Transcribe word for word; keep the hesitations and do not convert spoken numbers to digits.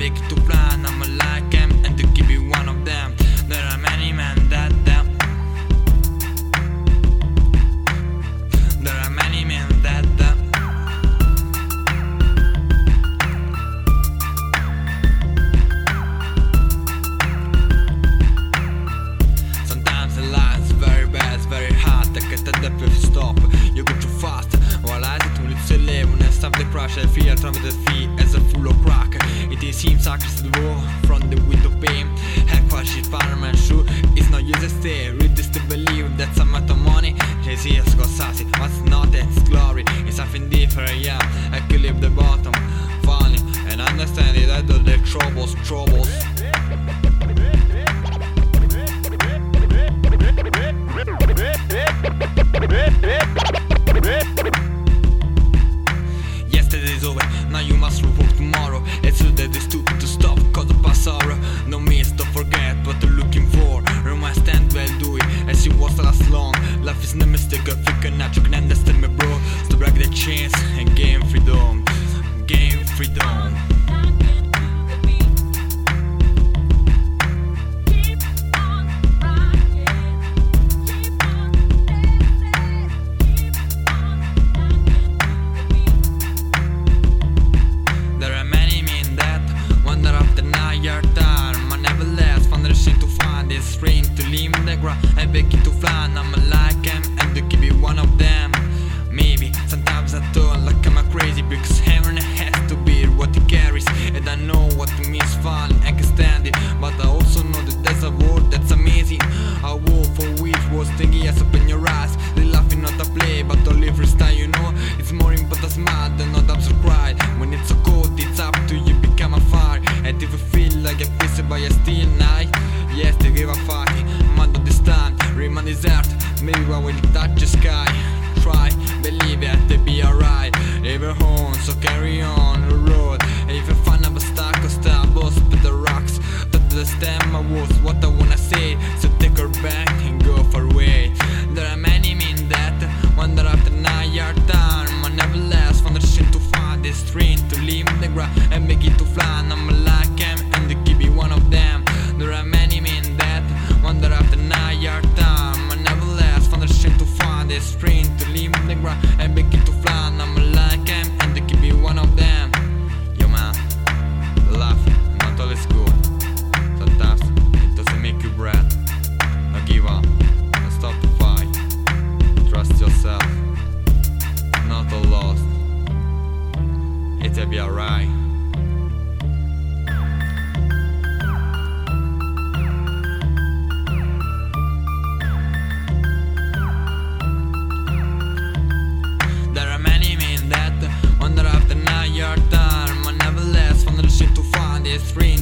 make it to plan, I'm like him, and to keep you one of them. There are many men that them. There are many men that them. Sometimes the life's very bad, it's very hard. I can't tell if you stop, you go too fast. While I sit to live to live, when I stop the crash, I feel travel the feet as a full of crack. It seems like the war from the window pane. Heck, what shit, fireman shoe. It's no use to stay, read this to believe that's a matter of money. Lazy as Scorsese, what's not its glory. It's something different, yeah. I can leave the bottom, funny, and understand it. I do the troubles, troubles. Yesterday's over, now you must move for tomorrow. It's true that it's stupid to stop cause of past sorrow. No miss, don't forget what you're looking for. Remind stand well, do it, and see what's last long. Life is no mistake, if you cannot, you can understand me, bro. So break the chains and gain freedom. Gain freedom. I beg you to fly, and I'm like him, and to keep you one of them. Maybe sometimes I turn like I'm a crazy, because heaven has to be what it carries. And I know what it means falling, I can stand it, but I also know that there's a world that's amazing. A world for which was thinking yes up in your eyes. They laughing not a play, but to live freestyle, you know. It's more important smile than not absurd cry. When it's so cold, it's up to you, become a fire. And if you feel like a piece by a still night, yes, they give a fuck. Mando this time, remain desert. Maybe when we touch the sky, try, believe it, to be alright. Leave your home, so carry on the road. And if you find I'm stuck or stumbles, put the rocks, don't understand my words, what I wanna say. So take her back and go far away. There are many men that wonder after night yard time. I never last from the shit to find the strength to leave the ground and make it to fly. And I'm like him, and to keep you one of them. There are many men that wonder after night yard time. I never last from the shit to find the strength to leave the ground and make it to fly. And I'm like him, and to keep you one of them. Yo man, laugh, not always good. Sometimes it doesn't make you breath. Don't give up, don't stop to fight. Trust yourself, not all lost. It'll be alright. Your time, I never last from the shit to find this free.